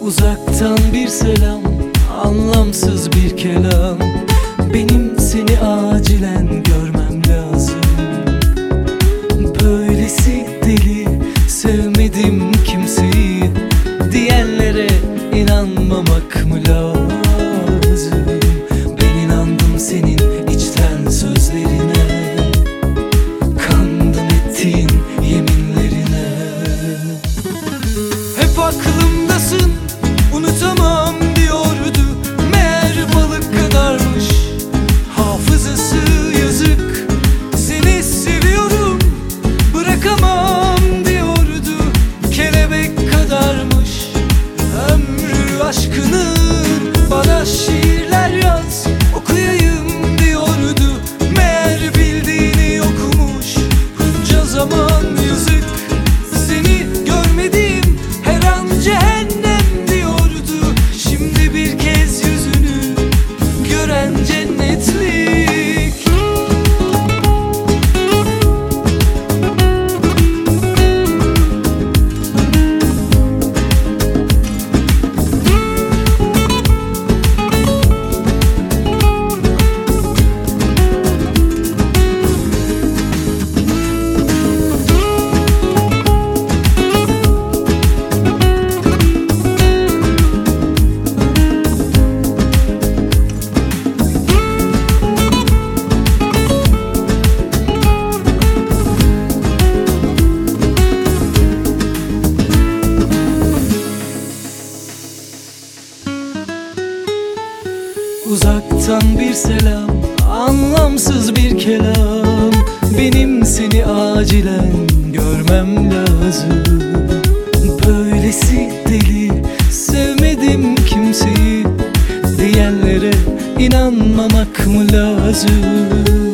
Uzaktan bir selam, anlamsız bir kelam. Benim seni acilen görmem lazım. Böylesi deli sevmedim kimseyi diyenlere inanmamak mı lazım? Ben inandım senin içten sözlerine, kandım ettiğin yeminlerine. Hep aklımdasın, unutamam diyordu. Meğer balık kadarmış hafızası, yazık. Seni seviyorum, bırakamam diyordu. Kelebek kadarmış ömrü aşkının. Bana şiirler yaz, okuyayım diyordu. Meğer bildiğini okumuş bunca zaman, yazık. Seni görmediğim her an cehennem diyordu. Şimdi bir kez yüzünü gören cennetlik. Uzaktan bir selam, anlamsız bir kelam. Benim seni acilen görmem lazım. Böylesi deli sevmedim kimseyi diyenlere inanmamak mı lazım?